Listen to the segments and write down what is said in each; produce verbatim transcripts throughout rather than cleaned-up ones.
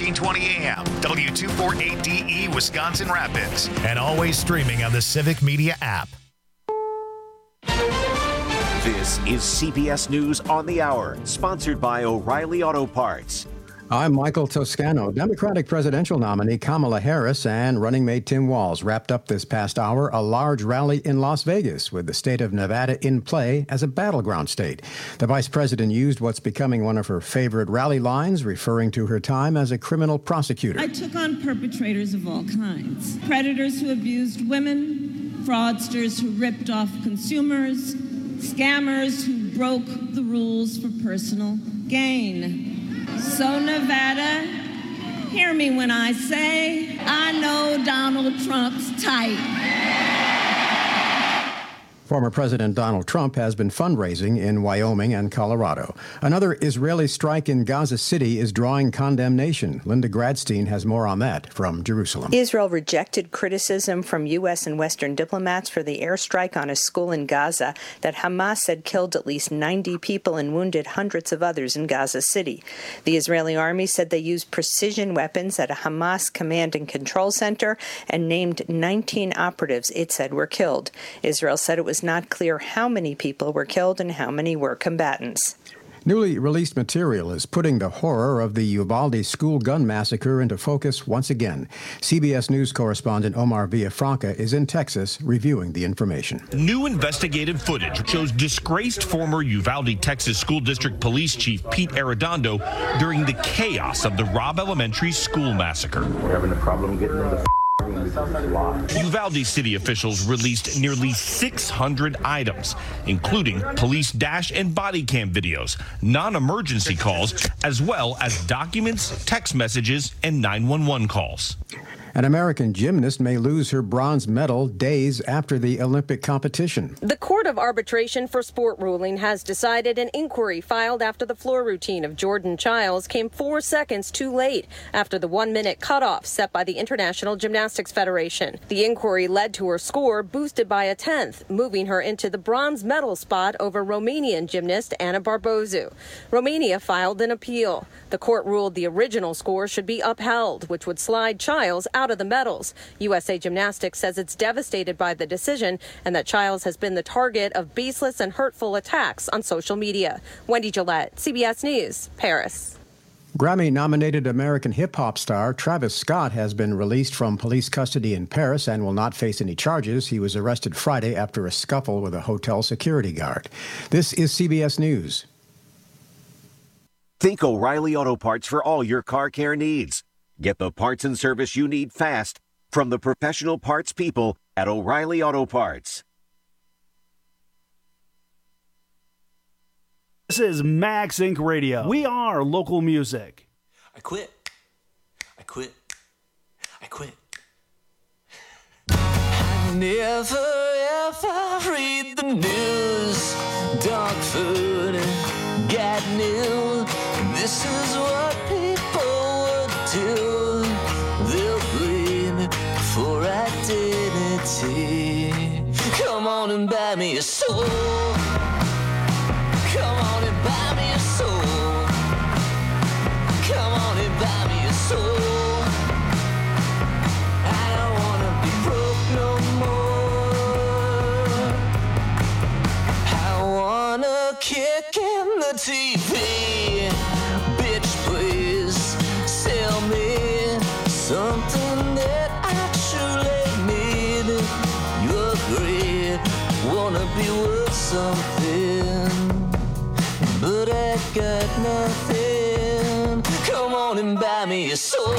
fourteen twenty A M, W two forty-eight D E, Wisconsin Rapids. And always streaming on the Civic Media app. This is C B S News on the Hour, sponsored by O'Reilly Auto Parts. I'm Michael Toscano. Democratic presidential nominee Kamala Harris and running mate Tim Walz wrapped up this past hour a large rally in Las Vegas with the state of Nevada in play as a battleground state. The vice president used what's becoming one of her favorite rally lines, referring to her time as a criminal prosecutor. I took on perpetrators of all kinds. Predators who abused women, fraudsters who ripped off consumers, scammers who broke the rules for personal gain. So Nevada, hear me when I say, I know Donald Trump's type. Former President Donald Trump has been fundraising in Wyoming and Colorado. Another Israeli strike in Gaza City is drawing condemnation. Linda Gradstein has more on that from Jerusalem. Israel rejected criticism from U S and Western diplomats for the airstrike on a school in Gaza that Hamas said killed at least ninety people and wounded hundreds of others in Gaza City. The Israeli army said they used precision weapons at a Hamas command and control center and named nineteen operatives it said were killed. Israel said it was not clear how many people were killed and how many were combatants. Newly released material is putting the horror of the Uvalde school gun massacre into focus once again. C B S News correspondent Omar Villafranca is in Texas reviewing the information. New investigative footage shows disgraced former Uvalde, Texas School District Police Chief Pete Arredondo during the chaos of the Robb Elementary School massacre. We're having a problem getting in the Uvalde city officials released nearly six hundred items, including police dash and body cam videos, non-emergency calls, as well as documents, text messages, and nine one one calls. An American gymnast may lose her bronze medal days after the Olympic competition. The Court of Arbitration for Sport ruling has decided an inquiry filed after the floor routine of Jordan Chiles came four seconds too late after the one-minute cutoff set by the International Gymnastics Federation. The inquiry led to her score boosted by a tenth, moving her into the bronze medal spot over Romanian gymnast Ana Barbozu. Romania filed an appeal. The court ruled the original score should be upheld, which would slide Chiles out of the medals. U S A Gymnastics says it's devastated by the decision and that Chiles has been the target of baseless and hurtful attacks on social media. Wendy Gillette, C B S News, Paris. Grammy-nominated American hip-hop star Travis Scott has been released from police custody in Paris and will not face any charges. He was arrested Friday after a scuffle with a hotel security guard. This is C B S News. Think O'Reilly Auto Parts for all your car care needs. Get the parts and service you need fast from the professional parts people at O'Reilly Auto Parts. This is Max Incorporated. Radio. We are local music. I quit. I quit. I quit. I never ever read the news. Dog food and got new. This is what people would do. They'll bleed for identity. Come on and buy me a soul. Come on and buy me a soul. Come on and buy me a soul. I don't wanna be broke no more. I wanna kick in the T V. Bitch, please sell me something that I truly need. You agree, wanna be worth something, but I got nothing. Come on and buy me a soul.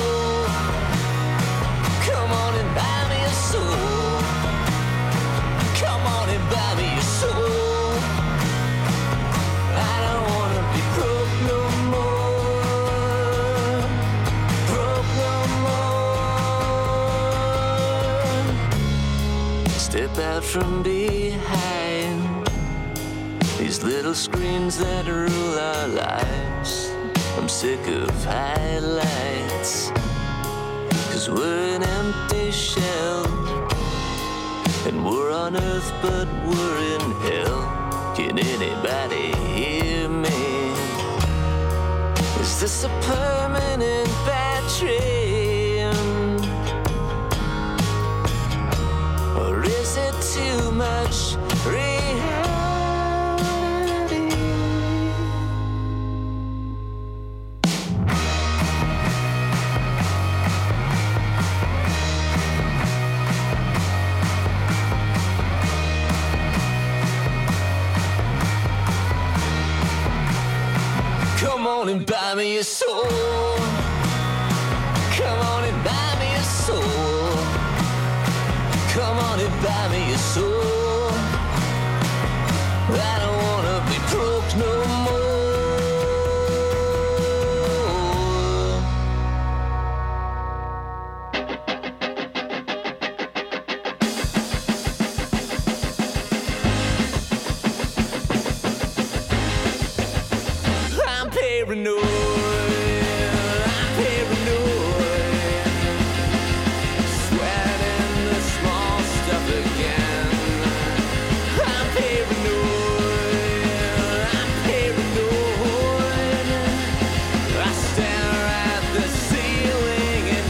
Come on and buy me a soul. Come on and buy me a soul. I don't wanna be broke no more. Broke no more. Step out from behind these little screens that rule our lives. I'm sick of highlights, 'cause we're an empty shell, and we're on earth but we're in hell. Can anybody hear me? Is this a permanent bad buy me a soul. Come on and buy me a soul. Come on and buy me a soul. I don't wanna be broke no more. I'm paranoid. I'm paranoid. Sweating the small stuff again. I'm paranoid. I'm paranoid. I stare at the ceiling in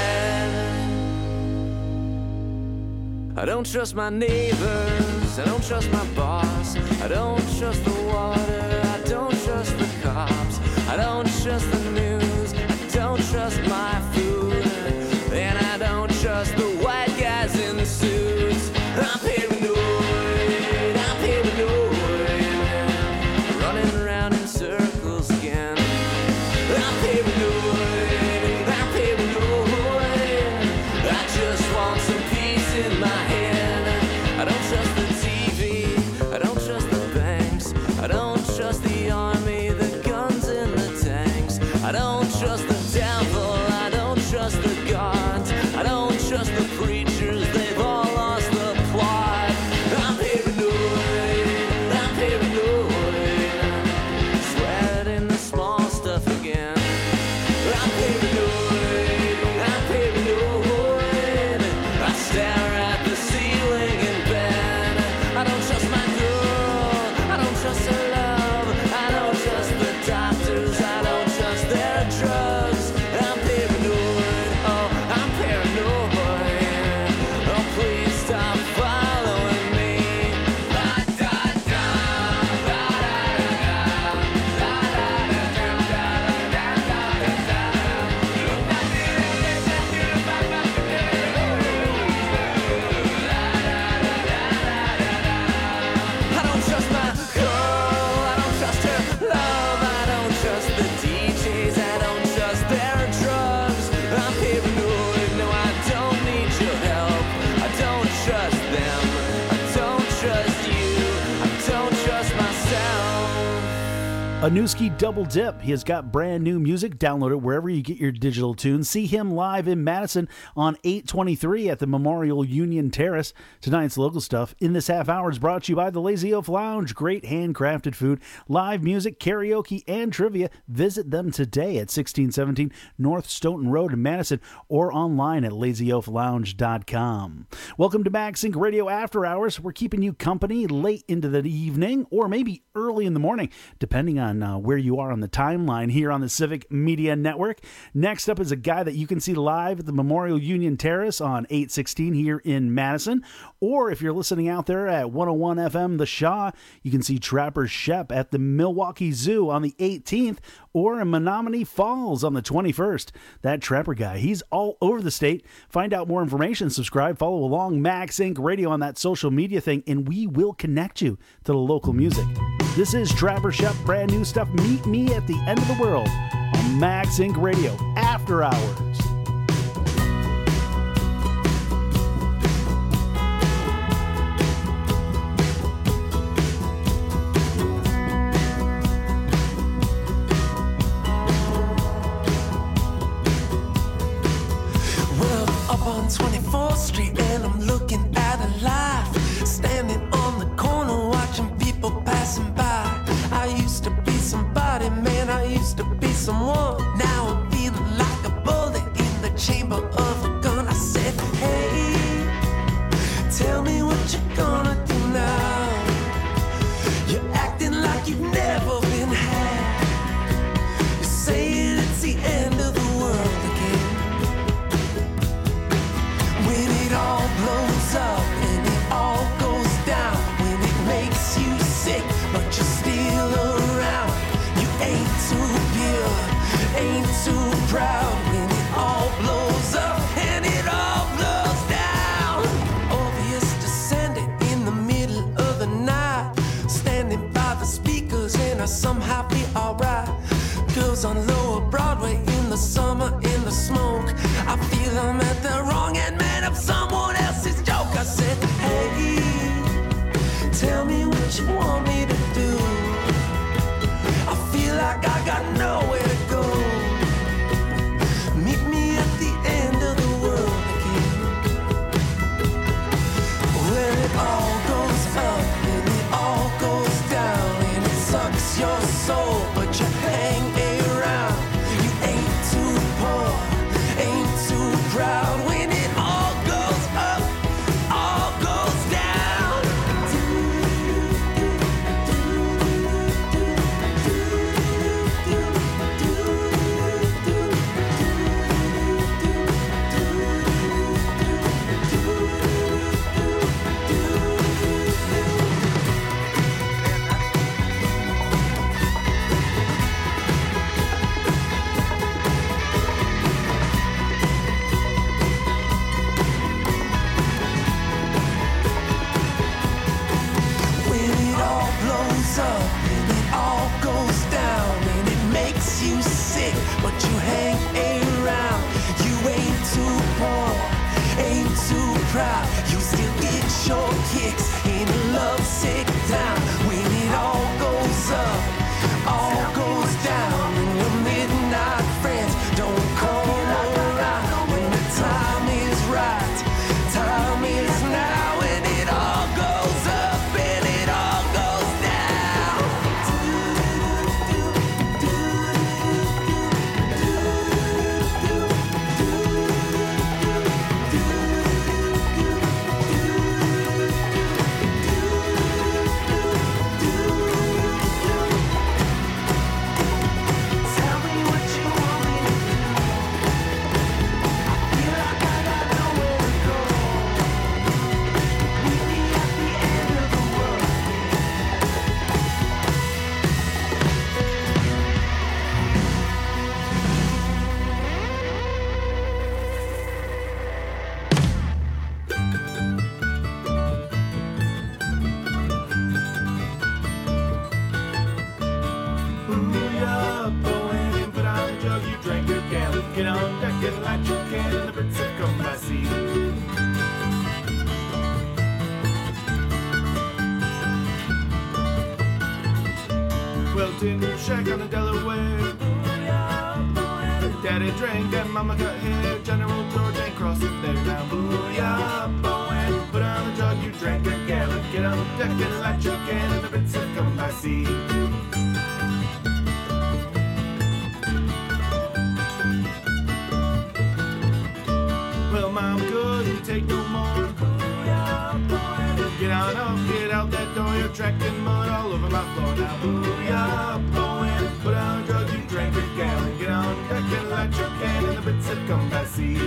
bed. I don't trust my neighbors. I don't trust my boss. I don't trust the water. I don't trust the cops. I don't trust the news. I don't trust my food. And I don't trust the white guys in the suits. I'm paranoid. I'm paranoid. Running around in circles again. I'm paranoid. I'm paranoid. I just want some peace in my head. I don't trust the T V. I don't trust the banks. I don't trust the army, the guns and the tanks. I don't trust the devil. I don't trust the gods. I don't trust the preachers. They've all lost the plot. I'm paranoid. I'm paranoid. Sweating the small stuff again. I'm paranoid. I'm paranoid. I stare at the ceiling in bed. I don't trust my girl. I don't trust her love. I don't trust the doctors. I don't trust their drugs. I'm paranoid. Oh, I'm paranoid. Oh, please stop following me. La da da, la da da, la da da da, la da da I don't trust my girl. I don't trust her love. I don't trust the D Js. I don't trust their drugs. I'm paranoid. No, I don't need your help. I don't trust them. I don't trust you. I don't trust myself. A Newski Double Dip. He has got brand new music. Download it wherever you get your digital tunes. See him live in Madison on eight twenty-three at the Memorial Union Terrace. Tonight's local stuff in this half hour is brought to you by the Lazy Oaf Lounge. Great handcrafted food, live music, karaoke, and trivia. Visit them today at sixteen seventeen North Stoughton Road in Madison or online at lazy oaf lounge dot com. Welcome to MagSync Radio After Hours. We're keeping you company late into the evening or maybe early in the morning, depending on uh, where you are on the timeline here on the Civic Media Network. Next up is a guy that you can see live at the Memorial Union Terrace on eight sixteen here in Madison. Or if you're listening out there at one oh one F M The Shaw, you can see Trapper Shep at the Milwaukee Zoo on the eighteenth or in Menominee Falls on the twenty-first. That Trapper guy, he's all over the state. Find out more information, subscribe, follow along MagSync Radio on that social media thing, and we will connect you to the local music. This is Trapper Shep, brand new stuff. Meet me at the end of the world on MagSync Radio After Hours. On twenty-fourth Street and I'm looking at a life, standing on the corner watching people passing by. I used to be somebody, man, I used to be someone. Now I'm feeling like a bullet in the chamber of a gun. I said, hey, tell me what you're gonna do now. You're acting like you've never been had. You're saying it's the end of the world again. When it all blows up and it all goes down, when it makes you sick but you're still around, you ain't too pure, ain't too proud. When it all blows up and light your candle, and the Brits have come by sea. Well, tin roof shack on the Delaware. Daddy drank and Mama got hair. General George ain't crossing there now. Booyah, Bowen, put on the jug, you drank a gallon. Get on the deck and light your candle, and the Brits have come by sea. Well, Mom couldn't take no more. Get on up, get out that door. You're tracking mud all over my floor now. Booyah, Bowen, put on a drug, you drank a gallon. Get on deck and light your can, and the Brits have come by sea.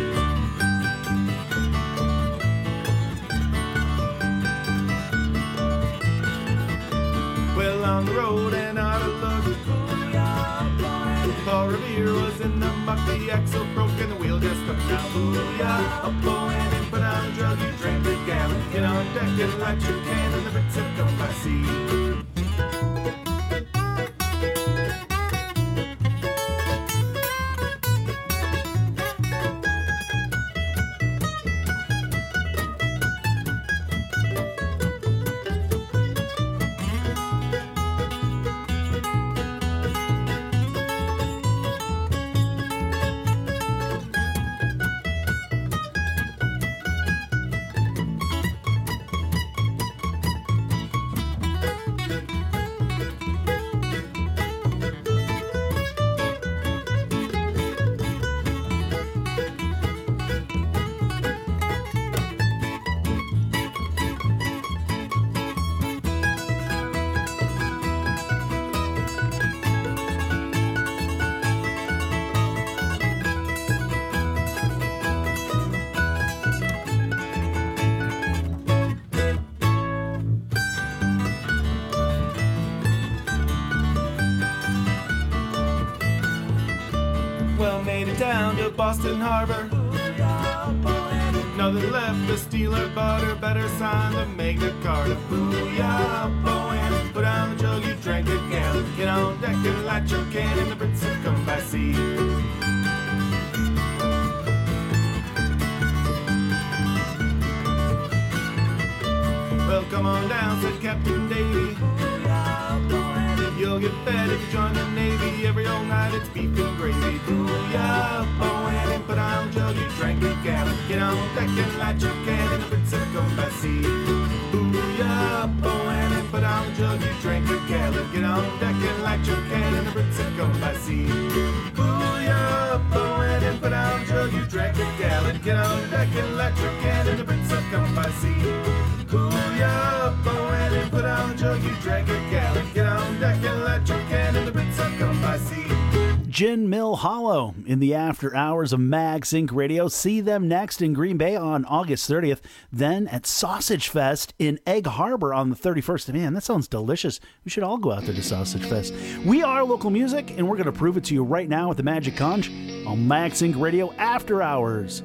Well, on the road and out of luck. Paul Revere was in the muck, the axle broke and the wheel just stuck now. Booyah, up Bowen, and put on a drug, you drank a gallon. Get on deck and light your can, and the Brits have come by sea. Down to Boston Harbor. Nothing left to steal or butter. Better sign the Magna Carta. Booyah, Bowen, put on the jug, you drank a gallon. Get on deck and light your can, and the Brits have come by sea. Well, come on down, said Captain Davy. You'll get fed if you join the Navy. Every old night it's beef and gravy. Booyah, Bowen, and put on a jug, you drank a gallon. Get on deck and light your can, and the Brits have come by sea. Booyah, Bowen, and put on a jug, you drank a gallon. Get on deck and light your can, and the Brits have come by sea. Booyah, Bowen, and put on a jug, you drank a gallon. Get on deck and light your can, and the Brits have come by sea. Booyah, Bowen, and put on a jug, you drank a gallon. Get on deck and light your can, and the Brits have come by sea. Gin Mill Hollow in the after hours of Mag Sync Radio. See them next in Green Bay on August thirtieth. Then at Sausage Fest in Egg Harbor on the thirty-first. Man, that sounds delicious. We should all go out there to Sausage Fest. We are local music, and we're going to prove it to you right now with the Magic Conch on Mag Sync Radio After Hours.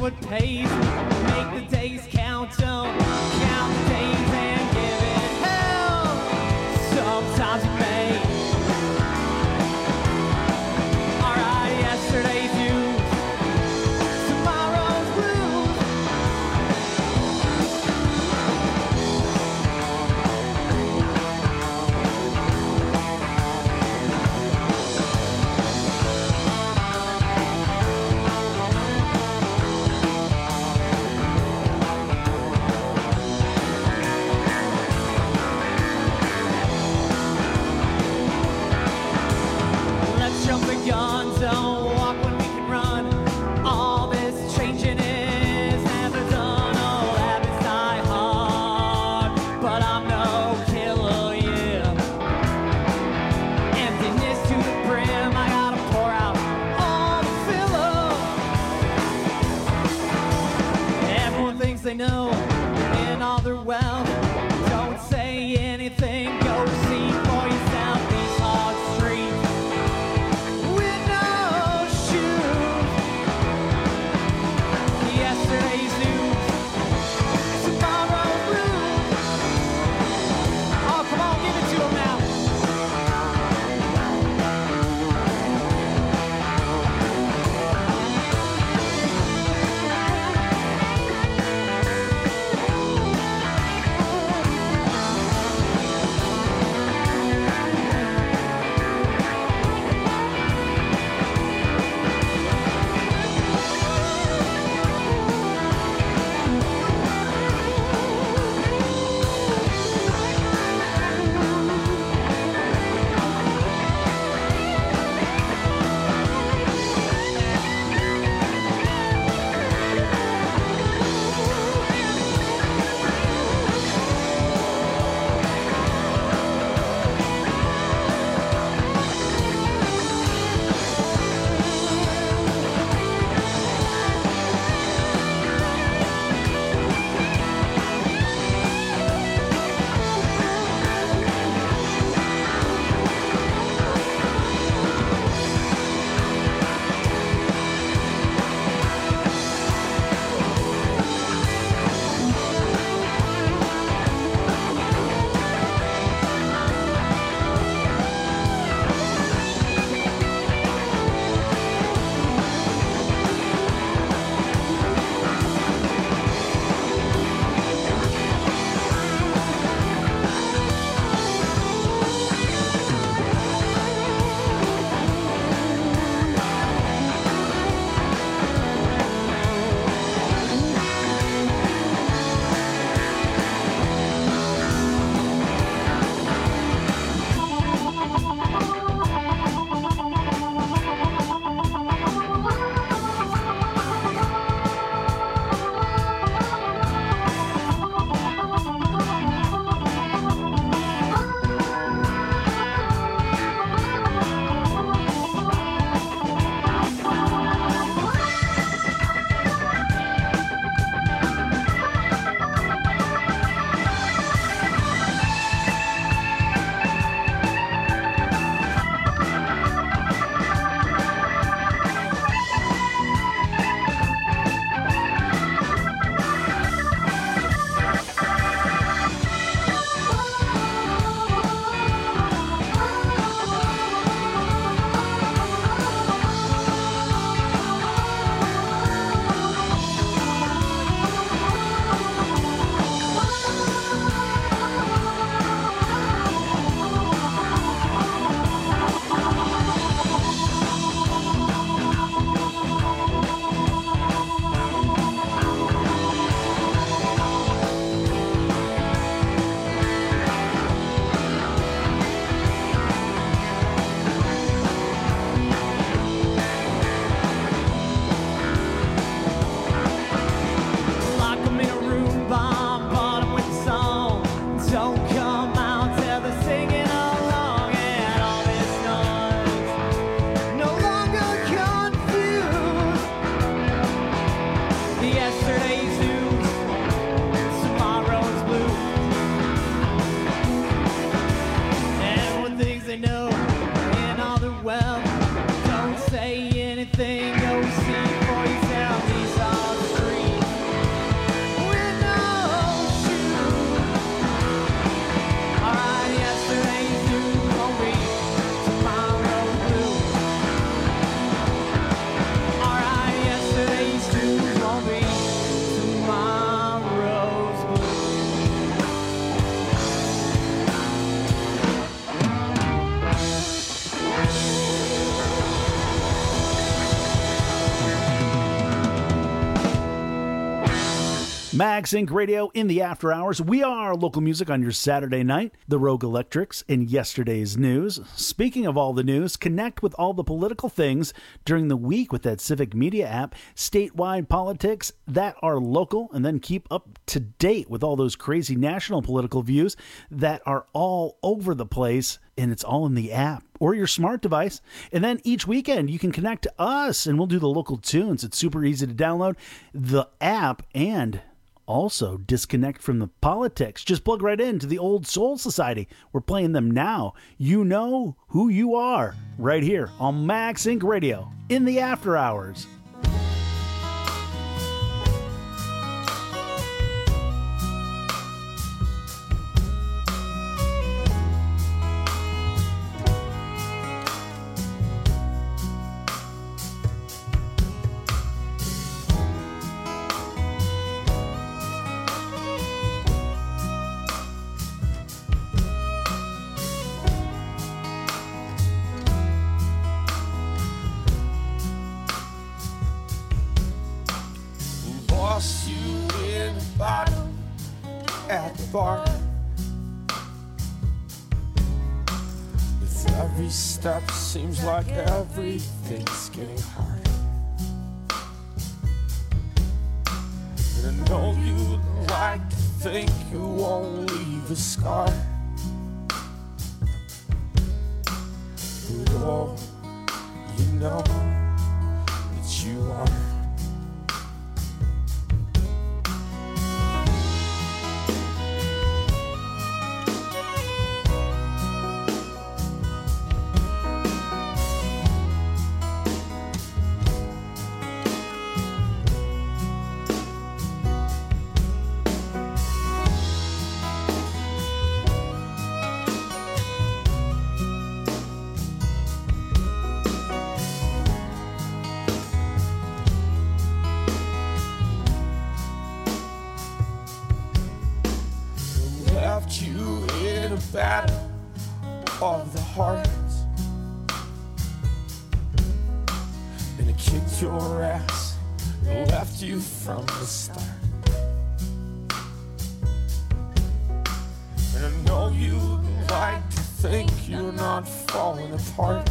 what pays. Make the days count, don't count the days and give it hell. Sometimes it may. Alright, yesterday's news, tomorrow's blues. Let's jump the gun, don't walk when we can run. All this changing is never done. Old habits die hard, but I'm no killer, yeah. Emptiness to the brim, I gotta pour out all the filler. Everyone thinks they know in all their wealth. Don't say anything, go see for yourself these hard streets. With no shoes. Yesterday's news, tomorrow's blues. Oh, come on, give it to 'em now. anything, go see for yourself. These are the Mag Sync Radio in the after hours. We are local music on your Saturday night. The Rogue Electrics in yesterday's news. Speaking of all the news, connect with all the political things during the week with that Civic Media app. Statewide politics that are local, and then keep up to date with all those crazy national political views that are all over the place. And it's all in the app or your smart device. And then each weekend you can connect to us and we'll do the local tunes. It's super easy to download the app and also disconnect from the politics. Just plug right into the Old Soul Society. We're playing them now. You know who you are right here on Mag Sync Radio in the after hours. Lost you in the bottom at the bar. With every step seems like everything's getting hard. And I know you'd like to think you won't leave a scar. But oh, you know that you are. Left you in a battle of the heart, and it kicked your ass and left you from the start. And I know you'd like to think you're not falling apart,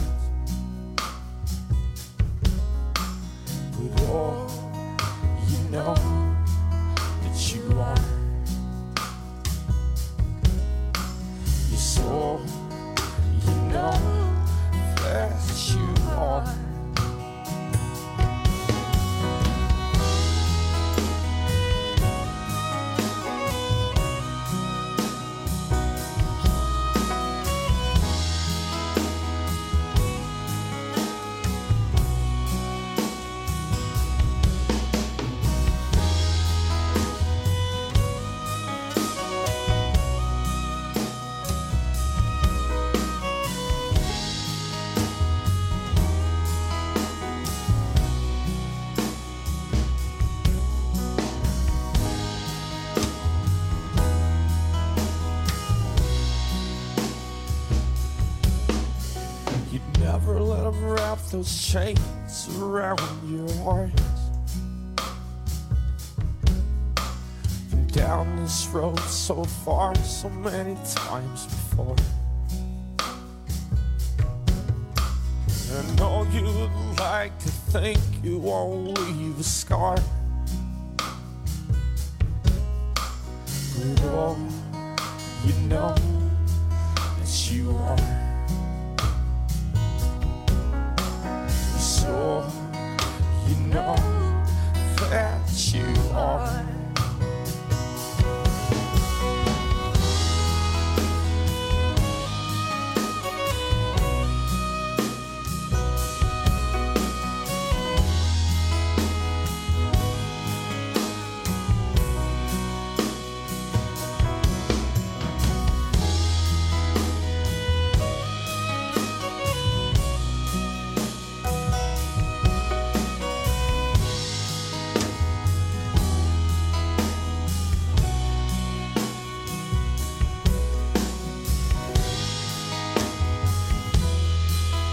but oh, you know that you are. So you know that you are. Never let them wrap those chains around your heart. Been down this road so far, so many times before. I know you'd like to think you won't leave a scar, but oh, you know that you are. So you know that you are.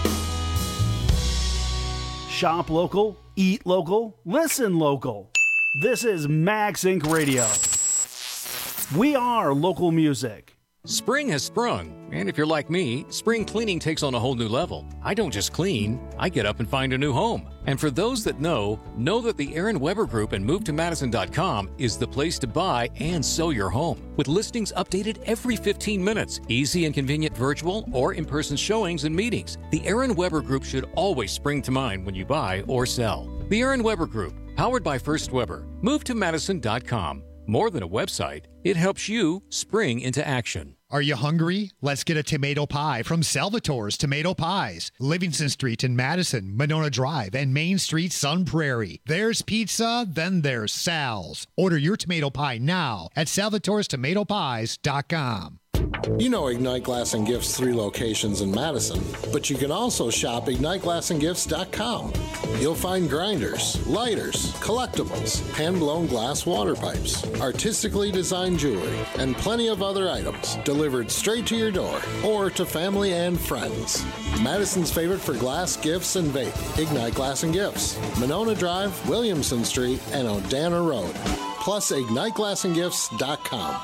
Shop local, eat local, listen local. This is Max Inc Radio. We are local music. Spring has sprung, and if you're like me, spring cleaning takes on a whole new level. I don't just clean, I get up and find a new home. And for those that know, know that the Aaron Weber Group and move to madison dot com is the place to buy and sell your home. With listings updated every fifteen minutes, easy and convenient virtual or in-person showings and meetings, the Aaron Weber Group should always spring to mind when you buy or sell. The Aaron Weber Group, powered by First Weber, move to madison dot com. More than a website, it helps you spring into action. Are you hungry? Let's get a tomato pie from Salvatore's Tomato Pies. Livingston Street in Madison, Monona Drive, and Main Street, Sun Prairie. There's pizza, then there's Sal's. Order your tomato pie now at salvatores tomato pies dot com. You know Ignite Glass and Gifts' three locations in Madison, but you can also shop ignite glass and gifts dot com. You'll find grinders, lighters, collectibles, hand-blown glass water pipes, artistically designed jewelry, and plenty of other items delivered straight to your door or to family and friends. Madison's favorite for glass, gifts, and vape, Ignite Glass and Gifts, Monona Drive, Williamson Street, and Odana Road. Plus ignite glass and gifts dot com.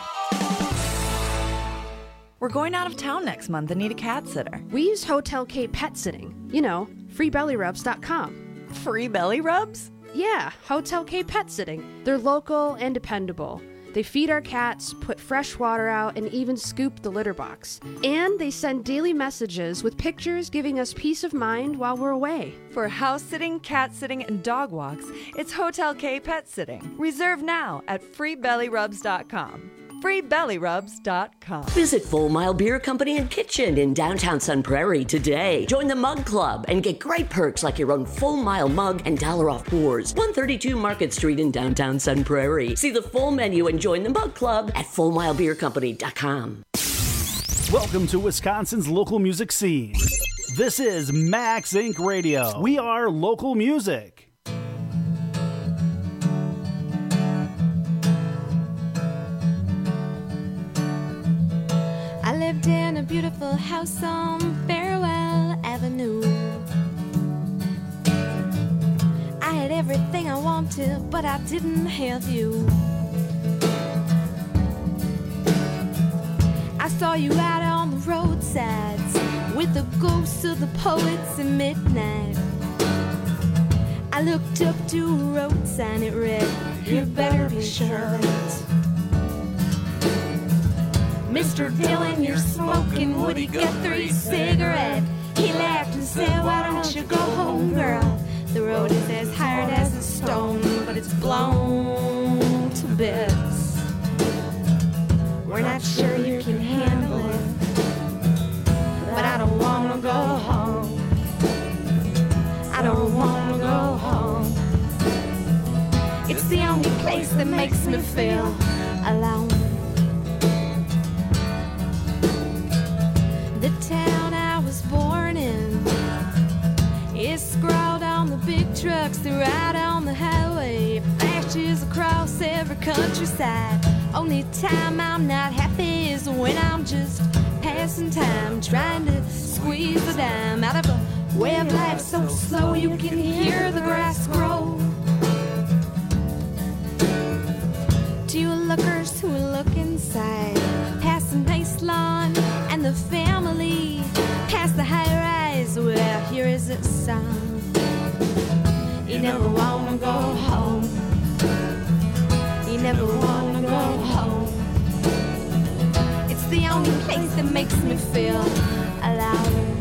We're going out of town next month and need a cat sitter. We use Hotel K Pet Sitting. You know, free belly rubs dot com. Free belly rubs? Yeah, Hotel K Pet Sitting. They're local and dependable. They feed our cats, put fresh water out, and even scoop the litter box. And they send daily messages with pictures giving us peace of mind while we're away. For house sitting, cat sitting, and dog walks, it's Hotel K Pet Sitting. Reserve now at free belly rubs dot com. free belly rubs dot com. Visit Full Mile Beer Company and Kitchen in downtown Sun Prairie today. Join the Mug Club and get great perks like your own Full Mile mug and dollar off pours. one thirty-two Market Street in downtown Sun Prairie. See the full menu and join the Mug Club at full mile beer company dot com. Welcome to Wisconsin's local music scene. This is Max Inc Radio. We are local music. I lived in a beautiful house on Farewell Avenue. I had everything I wanted, but I didn't have you. I saw you out on the roadsides with the ghosts of the poets at midnight. I looked up to a road sign, it read, "You better be sure of it." Mister Dillon, you're smoking Woody Guthrie cigarette. He laughed and said, "Why don't you go home, girl? The road is as hard as a stone, but it's blown to bits. We're not sure you can handle it, but I don't want to go home. I don't want to go home. It's the only place that makes me feel alone." The town I was born in is scrawled on the big trucks that ride on the highway. Flashes across every countryside. Only time I'm not happy is when I'm just passing time, trying to squeeze a dime out of a way of life so slow you can hear the grass grow. To you lookers who look inside, past the nice lawn and the family, past the high rise, well, here is a song. You never wanna go home. You never wanna go home. It's the only place that makes me feel alive.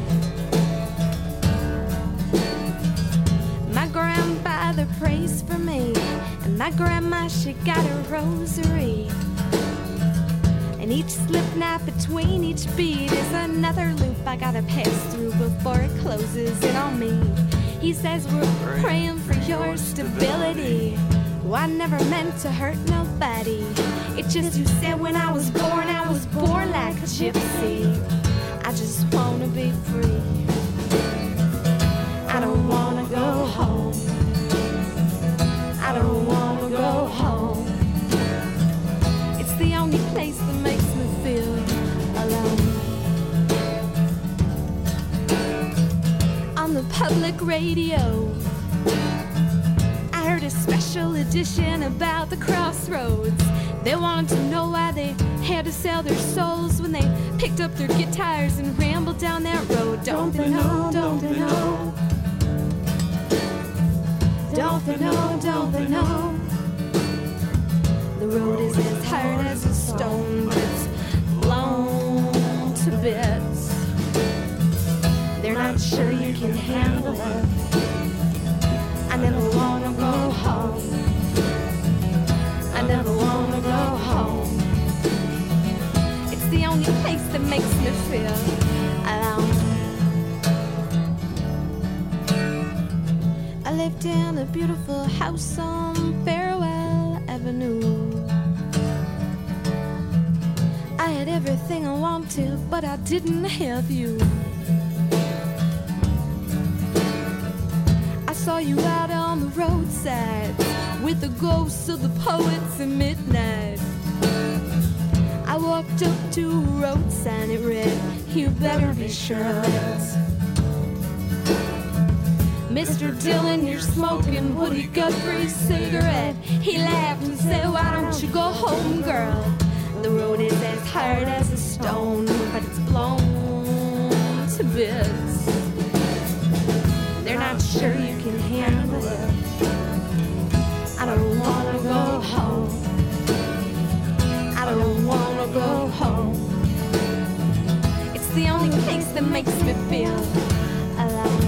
My grandfather prays for me, and my grandma, she got a rosary. And each slip knot between each bead is another loop I gotta pass through before it closes in on me. He says we're praying for your stability. Well, I never meant to hurt nobody. It's just you said when I was born, I was born like a gypsy. I just wanna be free. I don't wanna go home. I don't wanna go home. It's the only place that makes me feel alone. On the public radio, I heard a special special edition about the crossroads. They wanted to know why they had to sell their souls when they picked up their guitars and rambled down that road. Don't they know, don't they know? Don't they know, don't they know? The road is as hard as a stone, but it's blown to bits. They're not sure you can handle it. I never wanna go home. I never wanna go home. It's the only place that makes me feel alone. I lived in a beautiful house on Farewell Avenue. I had everything I wanted, but I didn't have you. I saw you out on the roadside with the ghosts of the poets at midnight. I walked up to a road sign, it read, "You better be sure of it." Mister Dillon, you're smoking Woody Guthrie's cigarette. He laughed and said, "Why don't you go home, girl? The road is as hard as a stone, but it's blown to bits. They're not sure you can handle it. I don't wanna go home. I don't wanna go home. It's the only place that makes me feel alive."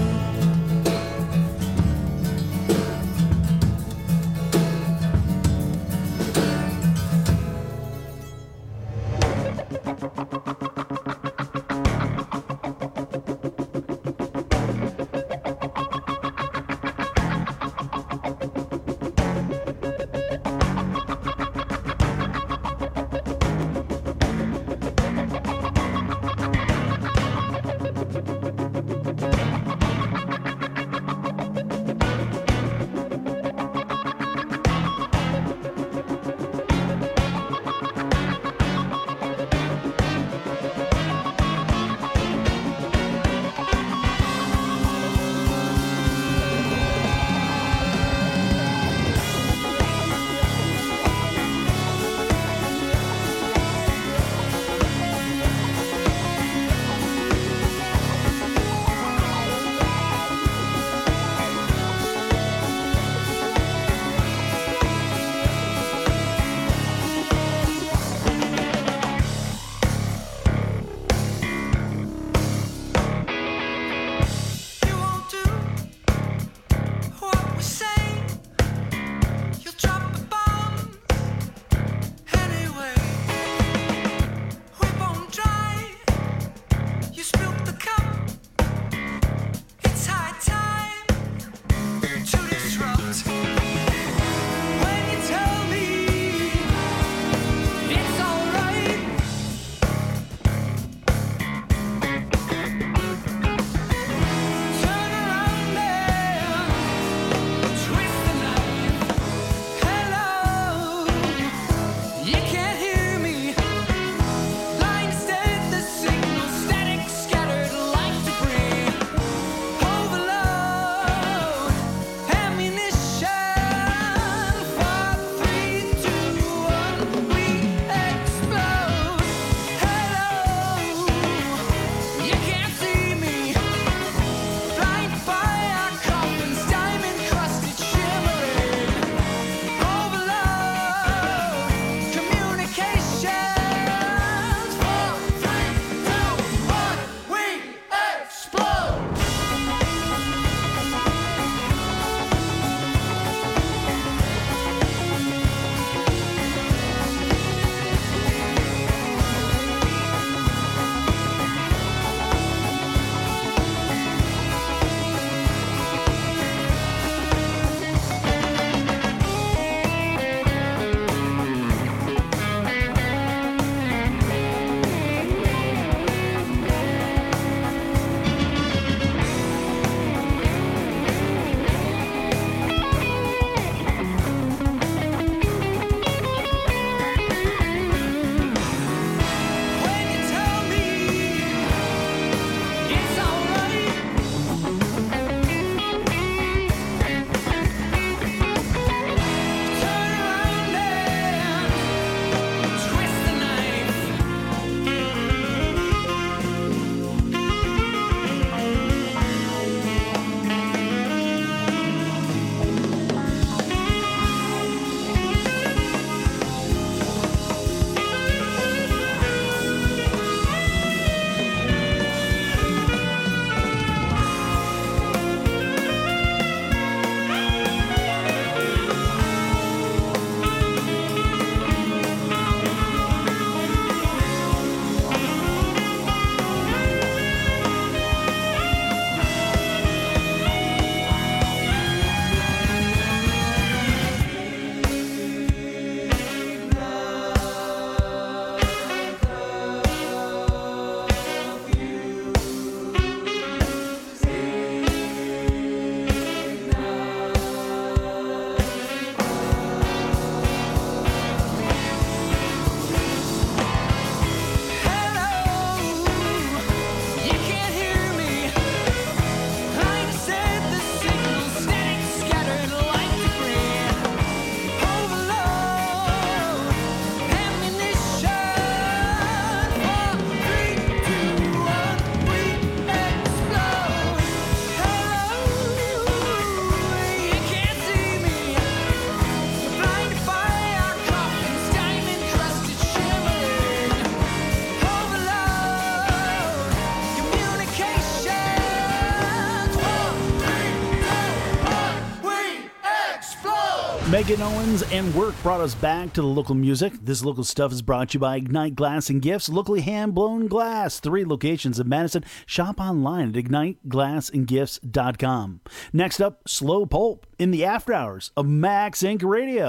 Megan Owens and Work brought us back to the local music. This local stuff is brought to you by Ignite Glass and Gifts, locally hand-blown glass. Three locations in Madison. Shop online at ignite glass and gifts dot com. Next up, Slow Pulp in the after hours of Max Inc Radio.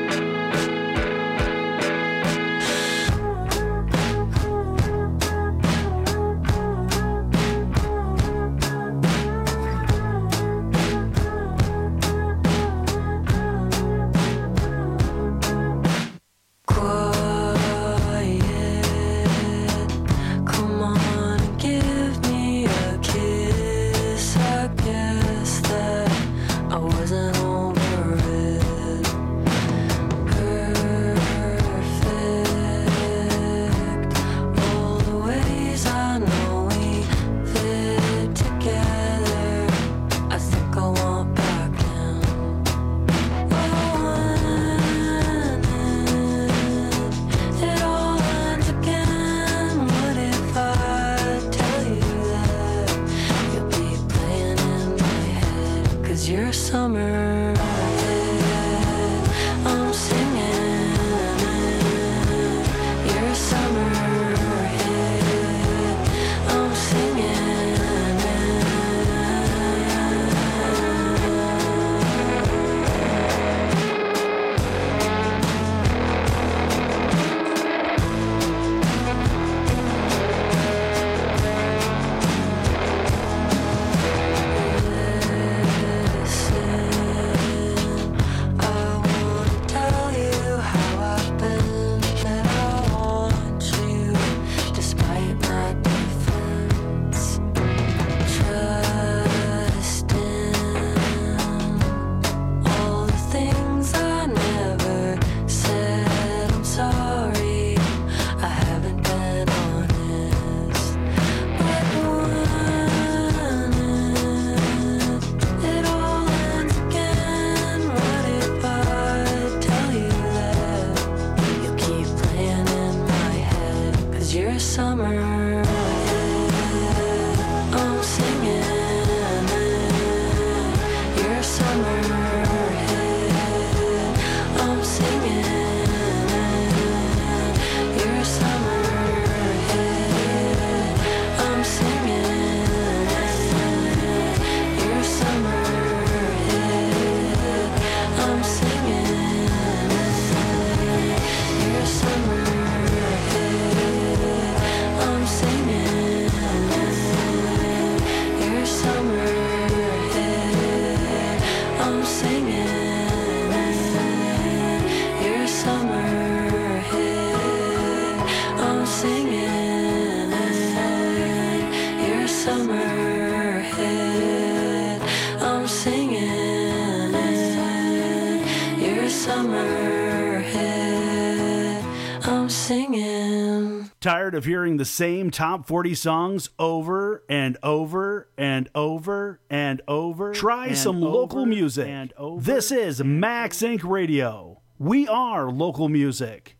Tired of hearing the same top forty songs over and over and over and over? Try and some over local music. And over this is Max Inc Radio. We are local music.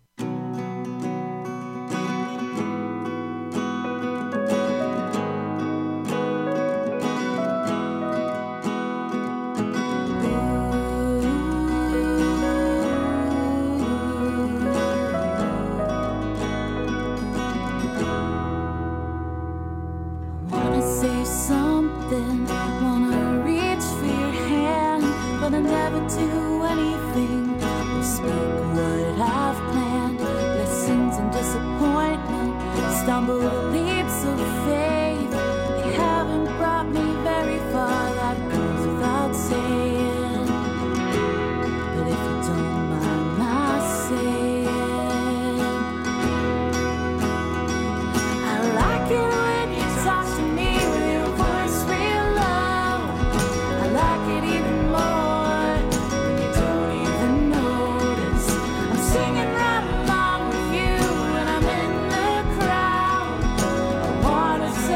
Singing right along with you when I'm in the crowd. I wanna say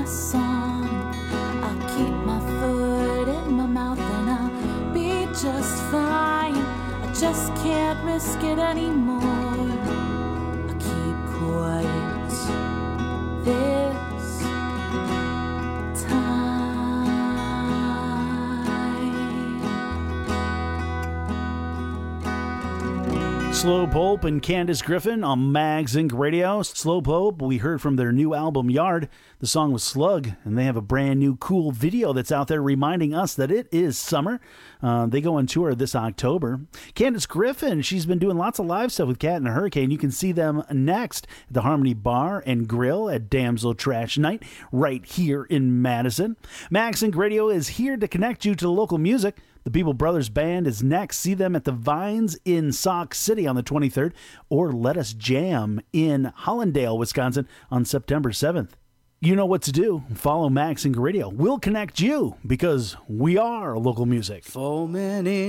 my song. I'll keep my foot in my mouth and I'll be just fine. I just can't risk it anymore. I'll keep quiet this time. Slow Pope and Candace Griffin on Mags Incorporated Radio. Slow Pope, we heard from their new album Yard. The song was Slug, and they have a brand new cool video that's out there reminding us that it is summer. Uh, they go on tour this October. Candace Griffin, she's been doing lots of live stuff with Cat and the Hurricane. You can see them next at the Harmony Bar and Grill at Damsel Trash Night right here in Madison. Mags Incorporated Radio is here to connect you to the local music. The People Brothers Band is next. See them at the Vines in Sauk City on the twenty-third, or Let Us Jam in Hollandale, Wisconsin on September seventh. You know what to do. Follow Max and Radio. We'll connect you because we are local music. For many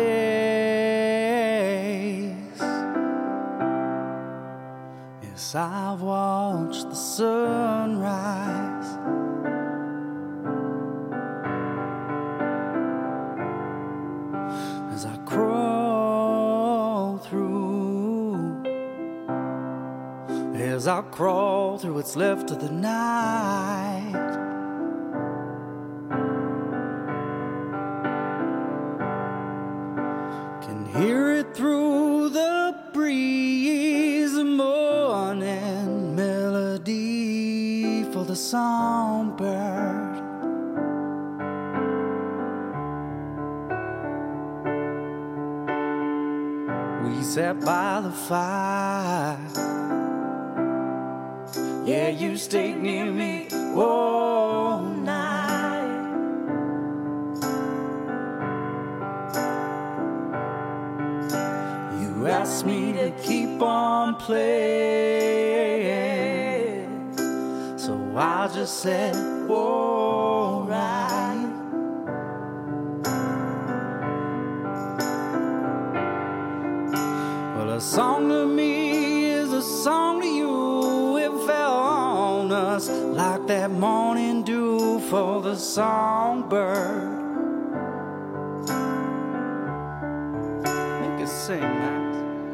days, yes, I've watched the sunrise. As I crawl through, as I crawl through what's left of the night, can hear it through the breeze, a morning melody for the songbird. We sat by the fire. Yeah, you stayed near me all night. You asked me to keep on playing, so I just said, all right. A song to me is a song to you. It fell on us like that morning dew for the songbird. Make it sing, Max.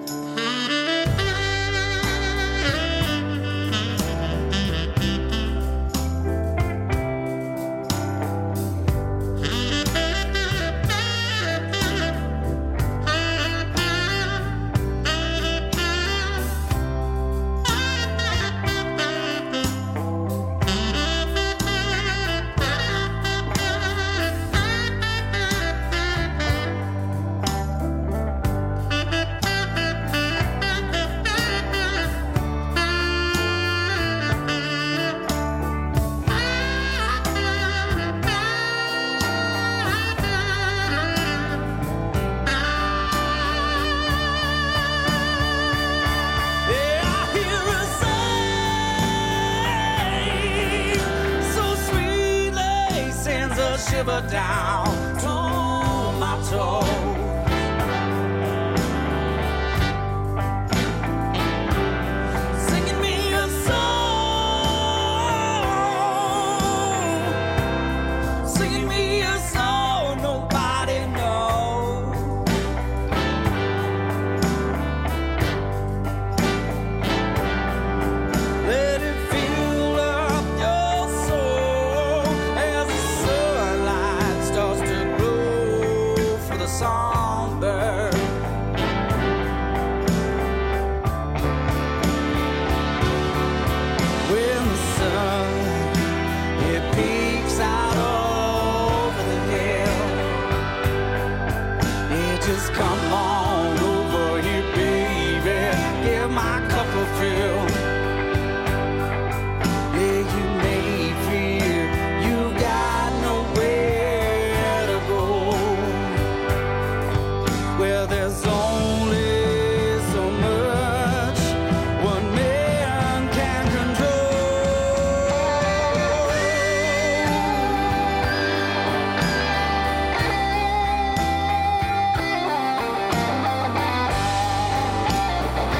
Shiver down to my toe. Singing me a song, singing me a song nobody knows. Let it fill up your soul as the sunlight starts to glow for the songbird. When the sun, it peeks out over the hill, it just come on over here, baby, give my cup a fill. Yeah, you may feel you got nowhere to go. Well, there's only so much one man can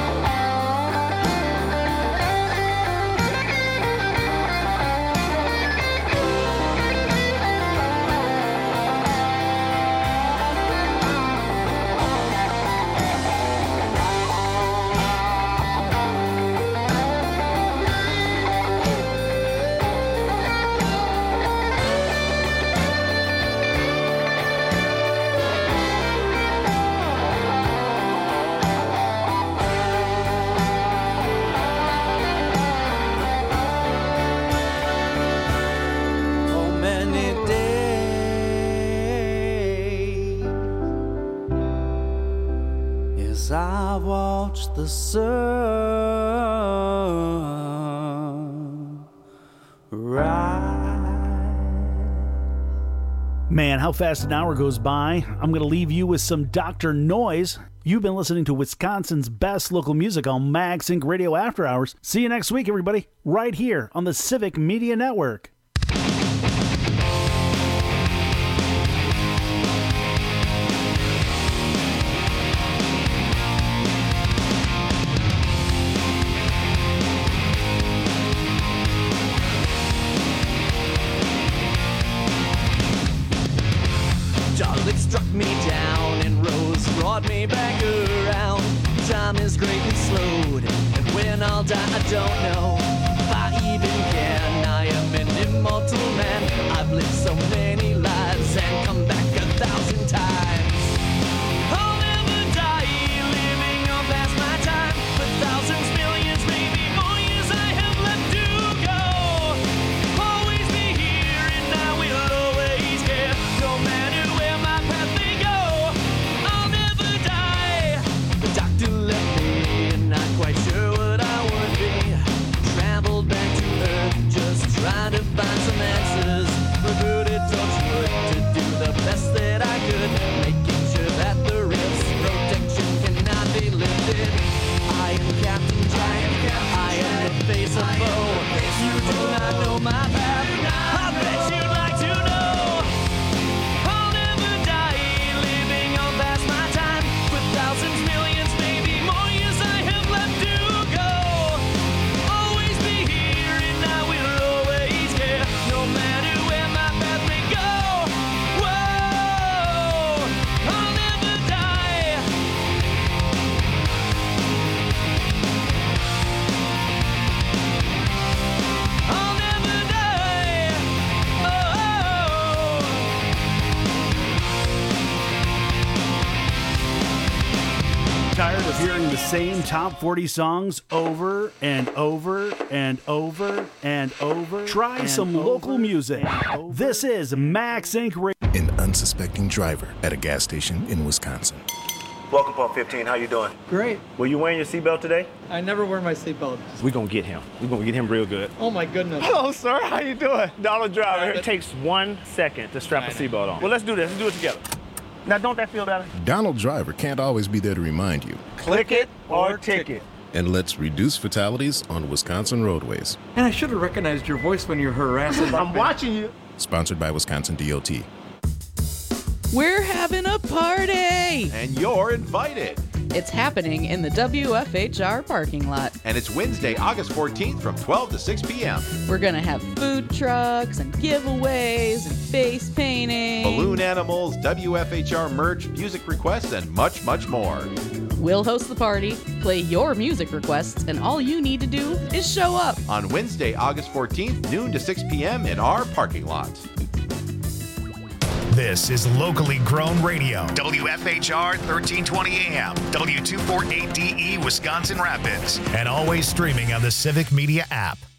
control. as I watch the sun rise. Man, how fast an hour goes by. I'm going to leave you with some Doctor Noise. You've been listening to Wisconsin's best local music on MagSync Radio After Hours. See you next week, everybody, right here on the Civic Media Network. Struck me down and rose, brought me back around. Time is greatly slowed, and when I'll die, I don't know if I even can. I am an immortal man. I've lived so many lives and come back a thousand times. I'll never die living on past my time. With thousands, millions, maybe more years I have left to go. Always be here, and I will always care, no matter where my trying to find some answers. Reverted Torchwood to do the best that I could, making sure that the rift's protection cannot be lifted. I am Captain Giant, I am the face of foe. You do not know my path, I bet you'd like to know. I'll never die living on past my time. With thousands, millions, maybe more years I have left to go. Always be here and I will no matter where my path may go. Whoa, I'll never die. I'll never die. Oh. Tired of hearing the same top forty songs over and over and over and over? Try and some over local music. This is MagSync Radio. An unsuspecting driver at a gas station in Wisconsin. Welcome, Pump fifteen. How you doing? Great. Were you wearing your seatbelt today? I never wear my seatbelt. We're going to get him. We're going to get him real good. Oh, my goodness. Hello, sir. How you doing? Donald Driver. It takes one second to strap a seatbelt on. Well, let's do this. Let's do it together. Now, don't that feel better? Donald Driver can't always be there to remind you. Click it or ticket. And let's reduce fatalities on Wisconsin roadways. And I should have recognized your voice when you're harassing. I'm watching you. Sponsored by Wisconsin D O T. We're having a party! And you're invited. It's happening in the W F H R parking lot. And it's Wednesday, August fourteenth from twelve to six p.m. We're going to have food trucks and giveaways and face painting. Balloon animals, W F H R merch, music requests, and much, much more. We'll host the party, play your music requests, and all you need to do is show up. On Wednesday, August fourteenth, noon to six p.m. in our parking lot. This is locally grown radio. W F H R thirteen twenty A M, W two forty-eight D E, Wisconsin Rapids, and always streaming on the Civic Media app.